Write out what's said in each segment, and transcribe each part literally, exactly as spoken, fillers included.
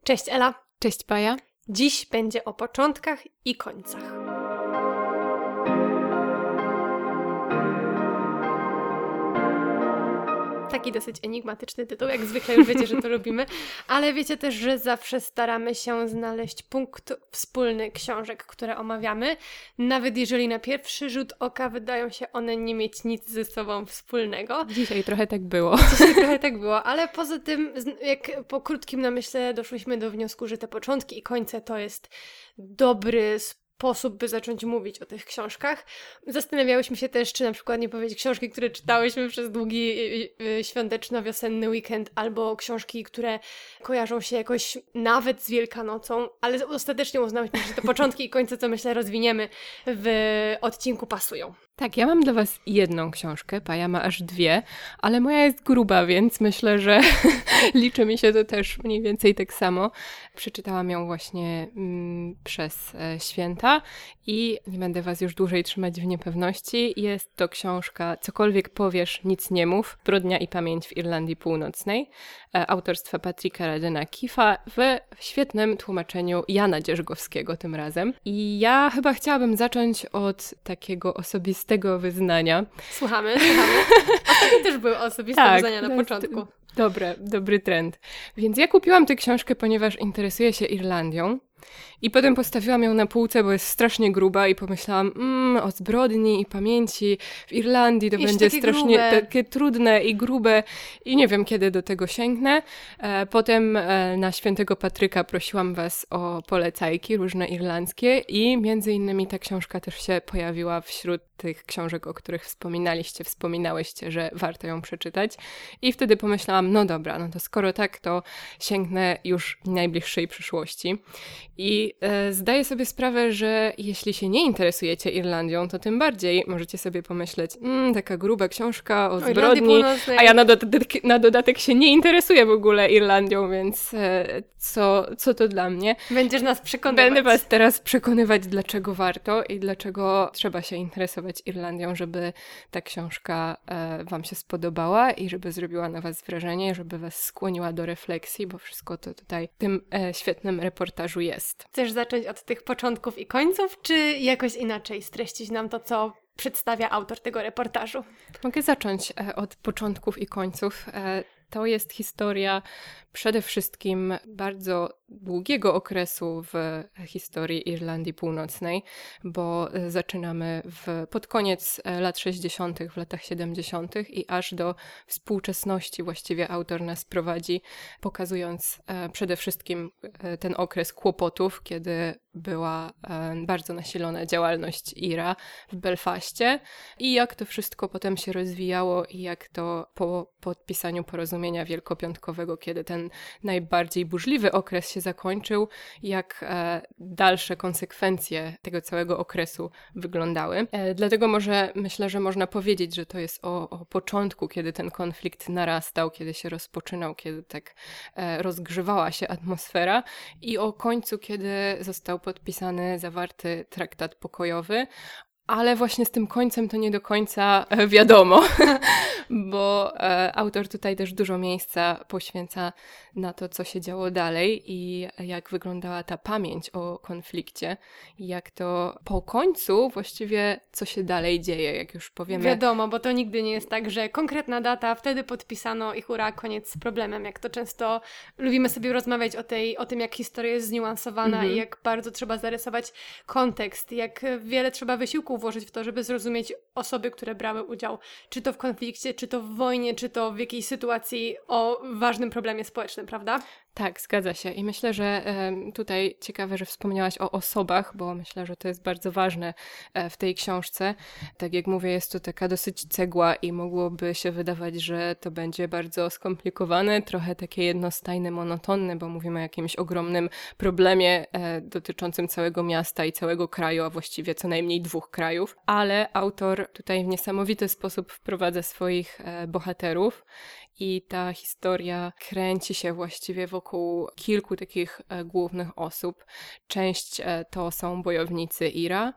Cześć Ela. Cześć Paja. Dziś będzie o początkach i końcach. Taki dosyć enigmatyczny tytuł, jak zwykle już wiecie, że to lubimy, ale wiecie też, że zawsze staramy się znaleźć punkt wspólny książek, które omawiamy, nawet jeżeli na pierwszy rzut oka wydają się one nie mieć nic ze sobą wspólnego. Dzisiaj trochę tak było. Dzisiaj trochę tak było, ale poza tym, jak po krótkim namyśle doszłyśmy do wniosku, że te początki i końce to jest dobry sposób, sposób, by zacząć mówić o tych książkach. Zastanawiałyśmy się też, czy na przykład nie powiedzieć książki, które czytałyśmy przez długi świąteczno-wiosenny weekend, albo książki, które kojarzą się jakoś nawet z Wielkanocą, ale ostatecznie uznałyśmy, że te początki i końce, co myślę rozwiniemy w odcinku, pasują. Tak, ja mam dla was jedną książkę, Paja ma aż dwie, ale moja jest gruba, więc myślę, że liczy mi się to też mniej więcej tak samo. Przeczytałam ją właśnie mm, przez e, święta i nie będę was już dłużej trzymać w niepewności. Jest to książka Cokolwiek powiesz, nic nie mów. Zbrodnia i pamięć w Irlandii Północnej, e, autorstwa Patricka Radena Keefa w świetnym tłumaczeniu Jana Dzierżgowskiego tym razem. I ja chyba chciałabym zacząć od takiego osobistego tego wyznania. Słuchamy, słuchamy. Ostatnio też były osobiste tak, wyznania na początku. Dobre, dobry trend. Więc ja kupiłam tę książkę, ponieważ interesuję się Irlandią. I potem postawiłam ją na półce, bo jest strasznie gruba i pomyślałam, mmm, o zbrodni i pamięci w Irlandii to Iż będzie takie strasznie grube. takie trudne i grube i nie wiem, kiedy do tego sięgnę. E, potem e, na Świętego Patryka prosiłam was o polecajki różne irlandzkie i między innymi ta książka też się pojawiła wśród tych książek, o których wspominaliście, wspominałyście, że warto ją przeczytać. I wtedy pomyślałam, no dobra, no to skoro tak, to sięgnę już w najbliższej przyszłości. I e, zdaję sobie sprawę, że jeśli się nie interesujecie Irlandią, to tym bardziej możecie sobie pomyśleć, mmm, taka gruba książka o zbrodni, a ja na dodatek, na dodatek się nie interesuję w ogóle Irlandią, więc e, co, co to dla mnie? Będziesz nas przekonywać. Będę was teraz przekonywać, dlaczego warto i dlaczego trzeba się interesować Irlandią, żeby ta książka e, wam się spodobała i żeby zrobiła na was wrażenie, żeby was skłoniła do refleksji, bo wszystko to tutaj w tym e, świetnym reportażu jest. Chcesz zacząć od tych początków i końców, czy jakoś inaczej streścić nam to, co przedstawia autor tego reportażu? Mogę zacząć e, od początków i końców. E, to jest historia przede wszystkim bardzo długiego okresu w historii Irlandii Północnej, bo zaczynamy w, pod koniec lat sześćdziesiątych, w latach siedemdziesiątych i aż do współczesności właściwie autor nas prowadzi, pokazując e, przede wszystkim e, ten okres kłopotów, kiedy była e, bardzo nasilona działalność I R A w Belfaście i jak to wszystko potem się rozwijało i jak to po podpisaniu porozumienia wielkopiątkowego, kiedy ten najbardziej burzliwy okres się zakończył, jak e, dalsze konsekwencje tego całego okresu wyglądały. E, dlatego może myślę, że można powiedzieć, że to jest o, o początku, kiedy ten konflikt narastał, kiedy się rozpoczynał, kiedy tak e, rozgrzewała się atmosfera i o końcu, kiedy został podpisany, zawarty traktat pokojowy. Ale właśnie z tym końcem to nie do końca wiadomo, bo e, autor tutaj też dużo miejsca poświęca na to, co się działo dalej i jak wyglądała ta pamięć o konflikcie i jak to po końcu właściwie co się dalej dzieje, jak już powiemy. Wiadomo, bo to nigdy nie jest tak, że konkretna data, wtedy podpisano i hura, koniec z problemem, jak to często lubimy sobie rozmawiać o, tej, o tym, jak historia jest zniuansowana Mhm. i jak bardzo trzeba zarysować kontekst, jak wiele trzeba wysiłku włożyć w to, żeby zrozumieć osoby, które brały udział, czy to w konflikcie, czy to w wojnie, czy to w jakiejś sytuacji o ważnym problemie społecznym, prawda? Tak, zgadza się. I myślę, że e, tutaj ciekawe, że wspomniałaś o osobach, bo myślę, że to jest bardzo ważne e, w tej książce. Tak jak mówię, jest to taka dosyć cegła i mogłoby się wydawać, że to będzie bardzo skomplikowane, trochę takie jednostajne, monotonne, bo mówimy o jakimś ogromnym problemie e, dotyczącym całego miasta i całego kraju, a właściwie co najmniej dwóch krajów. Ale autor tutaj w niesamowity sposób wprowadza swoich e, bohaterów i ta historia kręci się właściwie wokół kilku takich e, głównych osób. Część e, to są bojownicy I R A,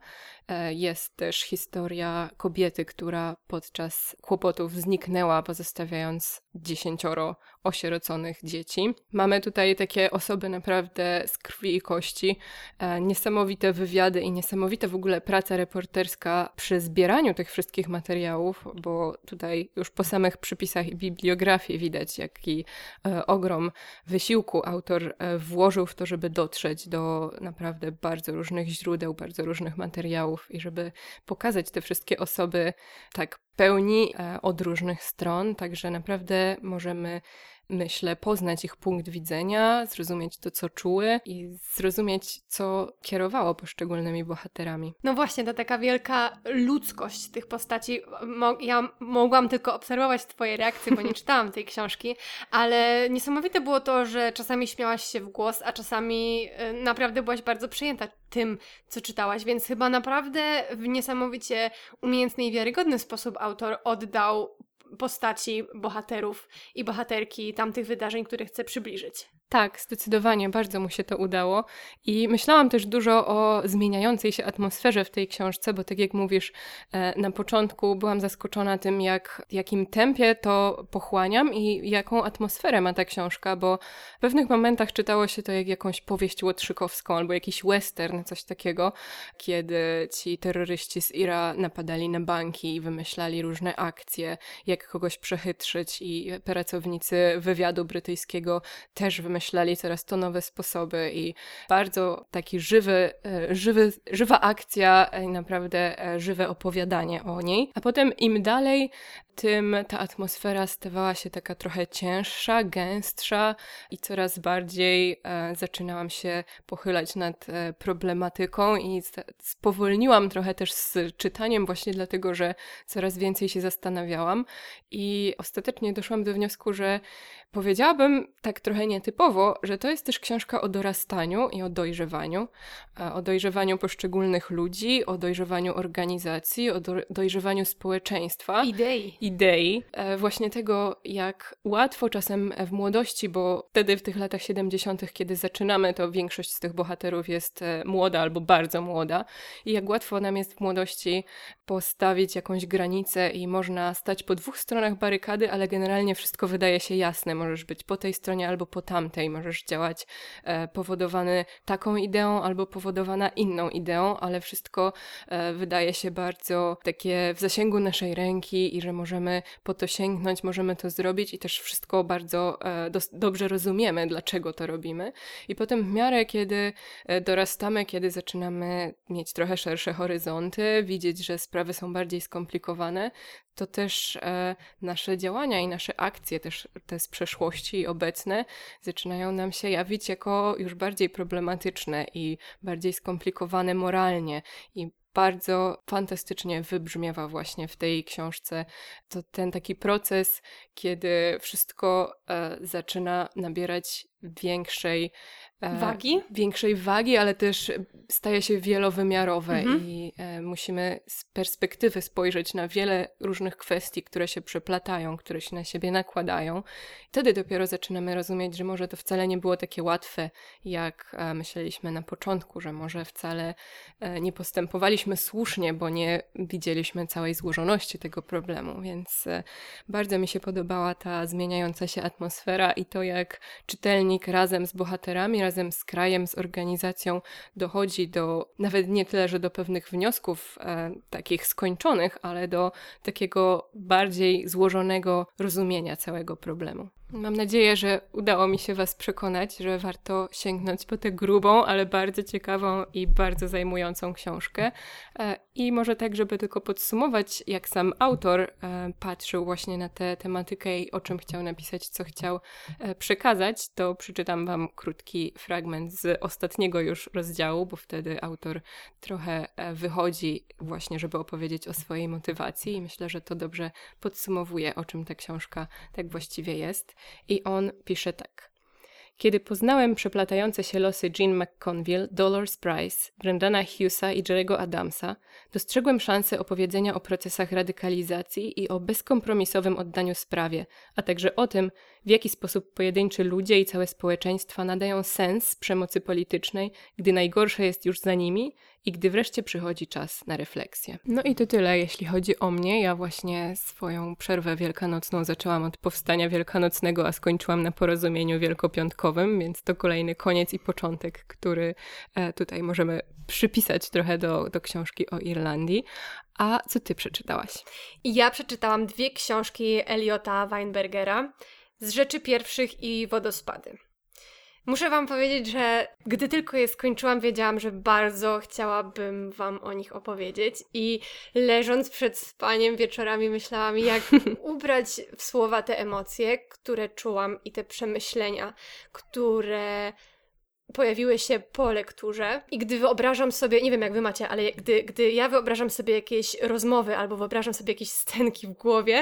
jest też historia kobiety, która podczas kłopotów zniknęła, pozostawiając dziesięcioro osieroconych dzieci. Mamy tutaj takie osoby naprawdę z krwi i kości, e, niesamowite wywiady i niesamowita w ogóle praca reporterska przy zbieraniu tych wszystkich materiałów, bo tutaj już po samych przypisach i bibliografii widać, jaki e, ogrom wysiłku autor e, włożył w to, żeby dotrzeć do naprawdę bardzo różnych źródeł, bardzo różnych materiałów i żeby pokazać te wszystkie osoby tak pełni e, od różnych stron, także naprawdę możemy, myślę, poznać ich punkt widzenia, zrozumieć to, co czuły i zrozumieć, co kierowało poszczególnymi bohaterami. No właśnie, ta taka wielka ludzkość tych postaci. Mo- ja mogłam tylko obserwować twoje reakcje, bo nie czytałam tej książki, ale niesamowite było to, że czasami śmiałaś się w głos, a czasami y, naprawdę byłaś bardzo przejęta tym, co czytałaś, więc chyba naprawdę w niesamowicie umiejętny i wiarygodny sposób autor oddał postaci bohaterów i bohaterki tamtych wydarzeń, które chce przybliżyć. Tak, zdecydowanie, bardzo mu się to udało i myślałam też dużo o zmieniającej się atmosferze w tej książce, bo tak jak mówisz, na początku byłam zaskoczona tym, jak, w jakim tempie to pochłaniam i jaką atmosferę ma ta książka, bo w pewnych momentach czytało się to jak jakąś powieść łotrzykowską albo jakiś western, coś takiego, kiedy ci terroryści z Ira napadali na banki i wymyślali różne akcje, jak kogoś przechytrzyć i pracownicy wywiadu brytyjskiego też wymyślali myśleli coraz to nowe sposoby i bardzo taki żywy, żywy, żywa akcja i naprawdę żywe opowiadanie o niej. A potem im dalej, tym ta atmosfera stawała się taka trochę cięższa, gęstsza i coraz bardziej e, zaczynałam się pochylać nad e, problematyką i spowolniłam trochę też z czytaniem właśnie dlatego, że coraz więcej się zastanawiałam i ostatecznie doszłam do wniosku, że powiedziałabym tak trochę nietypowo, że to jest też książka o dorastaniu i o dojrzewaniu, e, o dojrzewaniu poszczególnych ludzi, o dojrzewaniu organizacji, o do, dojrzewaniu społeczeństwa. Idei. idei, właśnie tego, jak łatwo czasem w młodości, bo wtedy w tych latach siedemdziesiątych, kiedy zaczynamy, to większość z tych bohaterów jest młoda albo bardzo młoda i jak łatwo nam jest w młodości postawić jakąś granicę i można stać po dwóch stronach barykady, ale generalnie wszystko wydaje się jasne. Możesz być po tej stronie albo po tamtej, możesz działać e, powodowany taką ideą albo powodowana inną ideą, ale wszystko e, wydaje się bardzo takie w zasięgu naszej ręki i że możemy możemy po to sięgnąć, możemy to zrobić i też wszystko bardzo e, do, dobrze rozumiemy, dlaczego to robimy. I potem w miarę, kiedy e, dorastamy, kiedy zaczynamy mieć trochę szersze horyzonty, widzieć, że sprawy są bardziej skomplikowane, to też e, nasze działania i nasze akcje, też te z przeszłości i obecne, zaczynają nam się jawić jako już bardziej problematyczne i bardziej skomplikowane moralnie i bardzo fantastycznie wybrzmiewa właśnie w tej książce to ten taki proces, kiedy wszystko e, zaczyna nabierać większej e, wagi? większej wagi, ale też staje się wielowymiarowe mhm. i e, musimy z perspektywy spojrzeć na wiele różnych kwestii, które się przeplatają, które się na siebie nakładają. Wtedy dopiero zaczynamy rozumieć, że może to wcale nie było takie łatwe, jak e, myśleliśmy na początku, że może wcale e, nie postępowaliśmy słusznie, bo nie widzieliśmy całej złożoności tego problemu, więc e, bardzo mi się podobała ta zmieniająca się atmosfera i to, jak czytelnik razem z bohaterami, razem z krajem, z organizacją dochodzi do, nawet nie tyle, że do pewnych wniosków e, takich skończonych, ale do takiego bardziej złożonego rozumienia całego problemu. Mam nadzieję, że udało mi się Was przekonać, że warto sięgnąć po tę grubą, ale bardzo ciekawą i bardzo zajmującą książkę. I może tak, żeby tylko podsumować, jak sam autor patrzył właśnie na tę tematykę i o czym chciał napisać, co chciał przekazać, to przeczytam Wam krótki fragment z ostatniego już rozdziału, bo wtedy autor trochę wychodzi właśnie, żeby opowiedzieć o swojej motywacji i myślę, że to dobrze podsumowuje, o czym ta książka tak właściwie jest. I on pisze tak. Kiedy poznałem przeplatające się losy Jean McConville, Dolores Price, Brendana Hughesa i Jerry'ego Adamsa, dostrzegłem szansę opowiedzenia o procesach radykalizacji i o bezkompromisowym oddaniu sprawie, a także o tym, w jaki sposób pojedynczy ludzie i całe społeczeństwa nadają sens przemocy politycznej, gdy najgorsze jest już za nimi i gdy wreszcie przychodzi czas na refleksję. No i to tyle, jeśli chodzi o mnie. Ja właśnie swoją przerwę wielkanocną zaczęłam od powstania wielkanocnego, a skończyłam na porozumieniu wielkopiątkowym, więc to kolejny koniec i początek, który tutaj możemy przypisać trochę do, do książki o Irlandii. A co ty przeczytałaś? Ja przeczytałam dwie książki Eliota Weinbergera, Z rzeczy pierwszych i Wodospady. Muszę wam powiedzieć, że gdy tylko je skończyłam, wiedziałam, że bardzo chciałabym wam o nich opowiedzieć i leżąc przed spaniem wieczorami myślałam, jak ubrać w słowa te emocje, które czułam i te przemyślenia, które pojawiły się po lekturze. I gdy wyobrażam sobie, nie wiem jak wy macie, ale gdy, gdy ja wyobrażam sobie jakieś rozmowy albo wyobrażam sobie jakieś scenki w głowie,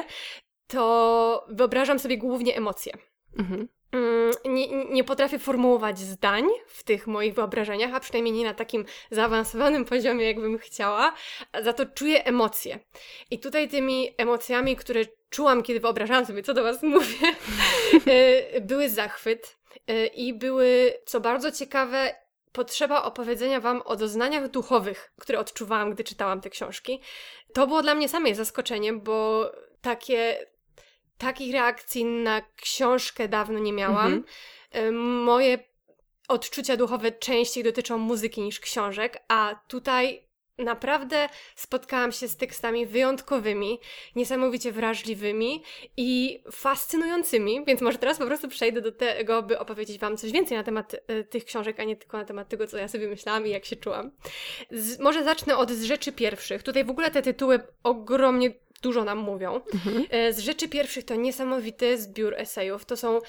to wyobrażam sobie głównie emocje. Mhm. Nie, nie potrafię formułować zdań w tych moich wyobrażeniach, a przynajmniej nie na takim zaawansowanym poziomie, jakbym chciała, za to czuję emocje. I tutaj tymi emocjami, które czułam, kiedy wyobrażałam sobie, co do was mówię, były zachwyt i były, co bardzo ciekawe, potrzeba opowiedzenia wam o doznaniach duchowych, które odczuwałam, gdy czytałam te książki. To było dla mnie samej zaskoczeniem, bo takie... Takich reakcji na książkę dawno nie miałam. Mhm. Moje odczucia duchowe częściej dotyczą muzyki niż książek, a tutaj naprawdę spotkałam się z tekstami wyjątkowymi, niesamowicie wrażliwymi i fascynującymi, więc może teraz po prostu przejdę do tego, by opowiedzieć wam coś więcej na temat y, tych książek, a nie tylko na temat tego, co ja sobie myślałam i jak się czułam. Z, może zacznę od Z rzeczy pierwszych. Tutaj w ogóle te tytuły ogromnie dużo nam mówią. Mhm. Z rzeczy pierwszych to niesamowity zbiór esejów. To są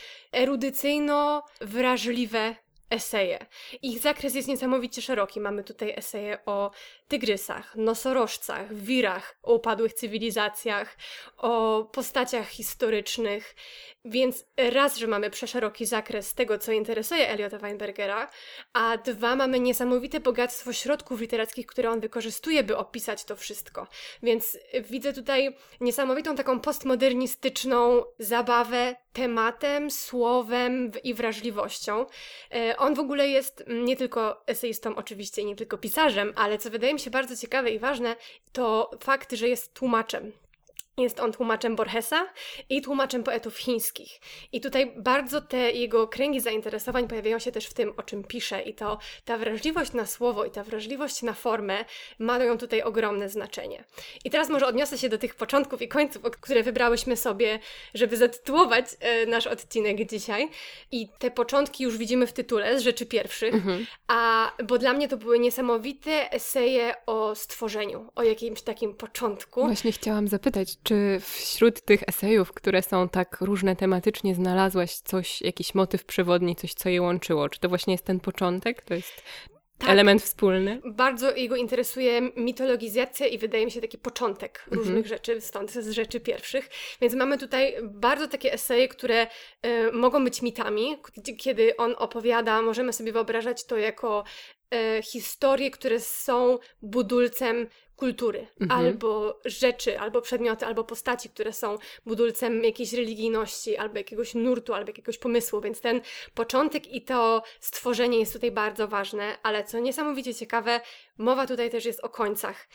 erudycyjno-wrażliwe eseje. Ich zakres jest niesamowicie szeroki. Mamy tutaj eseje o tygrysach, nosorożcach, wirach, o upadłych cywilizacjach, o postaciach historycznych. Więc raz, że mamy przeszeroki zakres tego, co interesuje Eliota Weinbergera, a dwa, mamy niesamowite bogactwo środków literackich, które on wykorzystuje, by opisać to wszystko. Więc widzę tutaj niesamowitą taką postmodernistyczną zabawę tematem, słowem i wrażliwością. On w ogóle jest nie tylko eseistą oczywiście i nie tylko pisarzem, ale co wydaje mi się bardzo ciekawe i ważne, to fakt, że jest tłumaczem. Jest on tłumaczem Borgesa i tłumaczem poetów chińskich. I tutaj bardzo te jego kręgi zainteresowań pojawiają się też w tym, o czym pisze. I to ta wrażliwość na słowo i ta wrażliwość na formę mają tutaj ogromne znaczenie. I teraz może odniosę się do tych początków i końców, które wybrałyśmy sobie, żeby zatytułować e, nasz odcinek dzisiaj. I te początki już widzimy w tytule, Z rzeczy pierwszych. Mhm. A bo dla mnie to były niesamowite eseje o stworzeniu, o jakimś takim początku. Właśnie chciałam zapytać, czy wśród tych esejów, które są tak różne tematycznie, znalazłaś coś, jakiś motyw przewodni, coś, co je łączyło? Czy to właśnie jest ten początek? To jest tak, element wspólny? Bardzo jego interesuje mitologizacja i wydaje mi się taki początek mhm. różnych rzeczy, stąd Z rzeczy pierwszych. Więc mamy tutaj bardzo takie eseje, które y, mogą być mitami. Kiedy on opowiada, możemy sobie wyobrażać to jako y, historie, które są budulcem kultury, mhm. albo rzeczy, albo przedmioty, albo postaci, które są budulcem jakiejś religijności, albo jakiegoś nurtu, albo jakiegoś pomysłu, więc ten początek i to stworzenie jest tutaj bardzo ważne, ale co niesamowicie ciekawe, mowa tutaj też jest o końcach.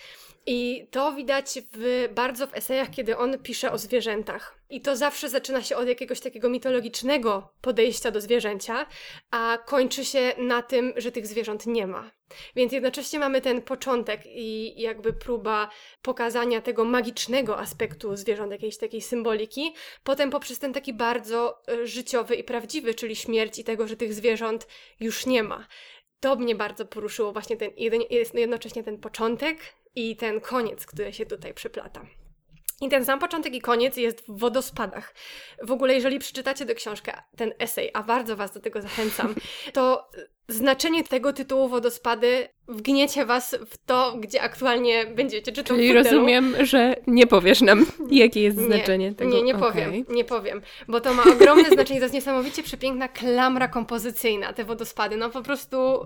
I to widać w, bardzo w esejach, kiedy on pisze o zwierzętach. I to zawsze zaczyna się od jakiegoś takiego mitologicznego podejścia do zwierzęcia, a kończy się na tym, że tych zwierząt nie ma. Więc jednocześnie mamy ten początek i jakby próba pokazania tego magicznego aspektu zwierząt, jakiejś takiej symboliki, potem poprzez ten taki bardzo życiowy i prawdziwy, czyli śmierć i tego, że tych zwierząt już nie ma. To mnie bardzo poruszyło właśnie ten, jednocześnie ten początek i ten koniec, który się tutaj przyplata. I ten sam początek i koniec jest w Wodospadach. W ogóle, jeżeli przeczytacie tę książkę, ten esej, a bardzo was do tego zachęcam, to znaczenie tego tytułu Wodospady wgniecie was w to, gdzie aktualnie będziecie, czy to Czyli w fotelu. Rozumiem, że nie powiesz nam, jakie jest nie, znaczenie tego. Nie, nie okay. powiem, nie powiem, bo to ma ogromne znaczenie, to jest niesamowicie przepiękna klamra kompozycyjna, te wodospady, no po prostu y,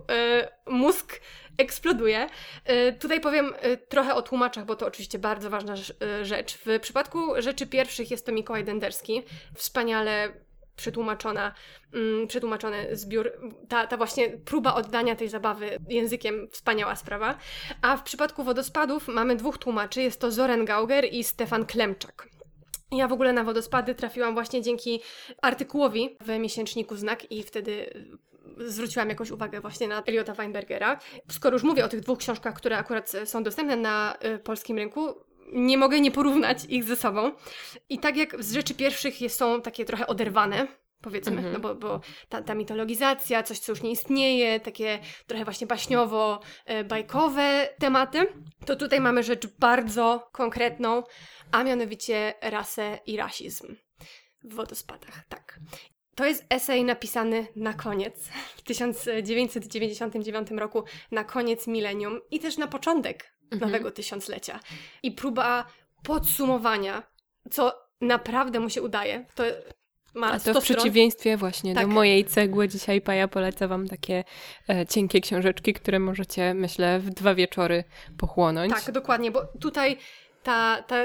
mózg eksploduje. Y, tutaj powiem y, trochę o tłumaczach, bo to oczywiście bardzo ważna y, rzecz. W przypadku rzeczy pierwszych jest to Mikołaj Denderski, wspaniale przetłumaczona, mm, przetłumaczony zbiór, ta, ta właśnie próba oddania tej zabawy językiem, wspaniała sprawa. A w przypadku Wodospadów mamy dwóch tłumaczy, jest to Zoren Gauger i Stefan Klemczak. Ja w ogóle na Wodospady trafiłam właśnie dzięki artykułowi w miesięczniku Znak i wtedy zwróciłam jakąś uwagę właśnie na Eliota Weinbergera. Skoro już mówię o tych dwóch książkach, które akurat są dostępne na y, polskim rynku, nie mogę nie porównać ich ze sobą. I tak jak z rzeczy pierwszych jest, są takie trochę oderwane, powiedzmy, mm-hmm. no bo, bo ta, ta mitologizacja, coś co już nie istnieje, takie trochę właśnie baśniowo-bajkowe tematy, to tutaj mamy rzecz bardzo konkretną, a mianowicie rasę i rasizm w Wodospadach, tak. To jest esej napisany na koniec, w tysiąc dziewięćset dziewięćdziesiątym dziewiątym roku, na koniec milenium i też na początek mhm. nowego tysiąclecia. I próba podsumowania, co naprawdę mu się udaje. To ma A to w przeciwieństwie właśnie tak. do mojej cegły dzisiaj Paja poleca wam takie e, cienkie książeczki, które możecie, myślę, w dwa wieczory pochłonąć. Tak, dokładnie, bo tutaj ta... ta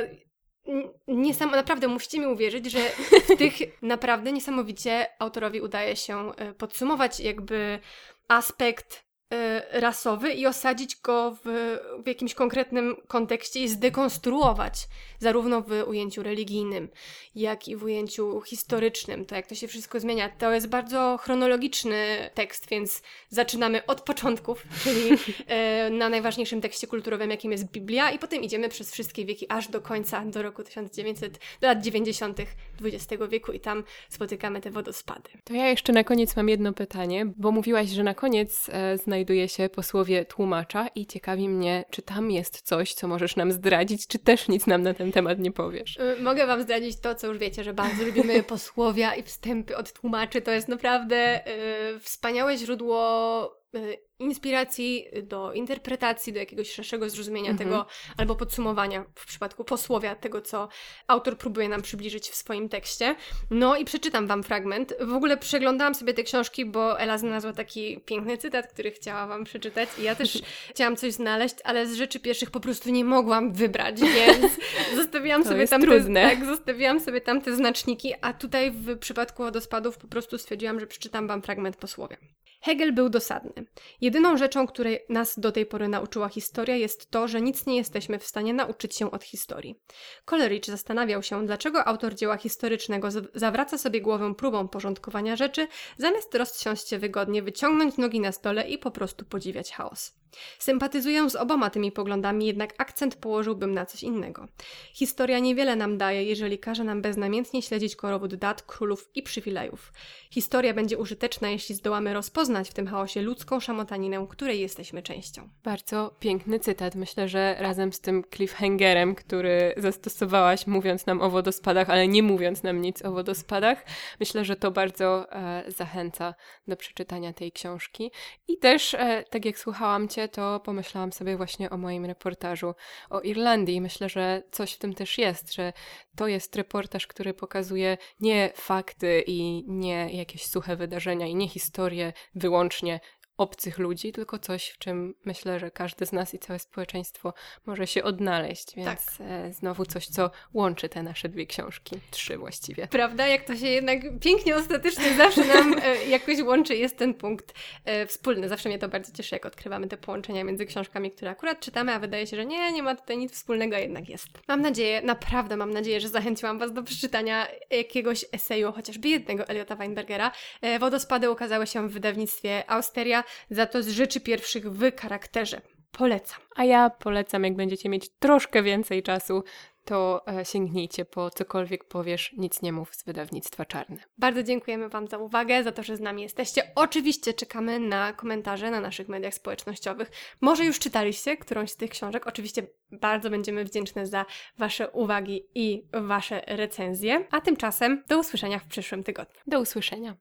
Niesam- naprawdę musicie mi uwierzyć, że w tych naprawdę niesamowicie autorowi udaje się podsumować jakby aspekt y, rasowy i osadzić go w, w jakimś konkretnym kontekście i zdekonstruować zarówno w ujęciu religijnym, jak i w ujęciu historycznym, to jak to się wszystko zmienia. To jest bardzo chronologiczny tekst, więc zaczynamy od początków, czyli y, na najważniejszym tekście kulturowym, jakim jest Biblia, i potem idziemy przez wszystkie wieki, aż do końca, do roku tysiąc dziewięćset, do lat dziewięćdziesiątych dwudziestego wieku i tam spotykamy te wodospady. To ja jeszcze na koniec mam jedno pytanie, bo mówiłaś, że na koniec e, znajduje się posłowie tłumacza i ciekawi mnie, czy tam jest coś, co możesz nam zdradzić, czy też nic nam na ten temat nie powiesz. Y, mogę wam zdradzić to, co już wiecie, że bardzo lubimy posłowia i wstępy od tłumaczy. To jest naprawdę y, wspaniałe źródło y, inspiracji do interpretacji, do jakiegoś szerszego zrozumienia mhm. tego, albo podsumowania w przypadku posłowia tego, co autor próbuje nam przybliżyć w swoim tekście. No i przeczytam wam fragment. W ogóle przeglądałam sobie te książki, bo Ela znalazła taki piękny cytat, który chciała wam przeczytać i ja też chciałam coś znaleźć, ale z rzeczy pierwszych po prostu nie mogłam wybrać, więc zostawiłam to sobie jest tamte, trudne. tak, zostawiłam sobie tamte znaczniki, a tutaj w przypadku Wodospadów po prostu stwierdziłam, że przeczytam wam fragment posłowia. Hegel był dosadny. Jedyną rzeczą, której nas do tej pory nauczyła historia, jest to, że nic nie jesteśmy w stanie nauczyć się od historii. Coleridge zastanawiał się, dlaczego autor dzieła historycznego z- zawraca sobie głowę próbą porządkowania rzeczy, zamiast rozsiąść się wygodnie, wyciągnąć nogi na stole i po prostu podziwiać chaos. Sympatyzuję z oboma tymi poglądami, jednak akcent położyłbym na coś innego. Historia niewiele nam daje, jeżeli każe nam beznamiętnie śledzić korowód dat, królów i przywilejów. Historia będzie użyteczna, jeśli zdołamy rozpoznać w tym chaosie ludzką szamotaninę, której jesteśmy częścią. Bardzo piękny cytat. Myślę, że razem z tym cliffhangerem, który zastosowałaś, mówiąc nam o wodospadach, ale nie mówiąc nam nic o wodospadach, myślę, że to bardzo e, zachęca do przeczytania tej książki. I też, e, tak jak słuchałam Cię, to pomyślałam sobie właśnie o moim reportażu o Irlandii. Myślę, że coś w tym też jest, że to jest reportaż, który pokazuje nie fakty i nie jakieś suche wydarzenia i nie historie wyłącznie obcych ludzi, tylko coś, w czym myślę, że każdy z nas i całe społeczeństwo może się odnaleźć, więc tak. e, znowu coś, co łączy te nasze dwie książki, trzy właściwie. Prawda? Jak to się jednak pięknie ostatecznie zawsze nam e, jakoś łączy, jest ten punkt e, wspólny. Zawsze mnie to bardzo cieszy, jak odkrywamy te połączenia między książkami, które akurat czytamy, a wydaje się, że nie, nie ma tutaj nic wspólnego, a jednak jest. Mam nadzieję, naprawdę mam nadzieję, że zachęciłam was do przeczytania jakiegoś eseju, chociażby jednego Eliota Weinbergera. E, Wodospady ukazały się w wydawnictwie Austeria, za to z rzeczy pierwszych w charakterze. Polecam. A ja polecam, jak będziecie mieć troszkę więcej czasu, to e, sięgnijcie po Cokolwiek powiesz, nic nie mów z wydawnictwa Czarne. Bardzo dziękujemy wam za uwagę, za to, że z nami jesteście. Oczywiście czekamy na komentarze na naszych mediach społecznościowych. Może już czytaliście którąś z tych książek. Oczywiście bardzo będziemy wdzięczne za wasze uwagi i wasze recenzje. A tymczasem do usłyszenia w przyszłym tygodniu. Do usłyszenia.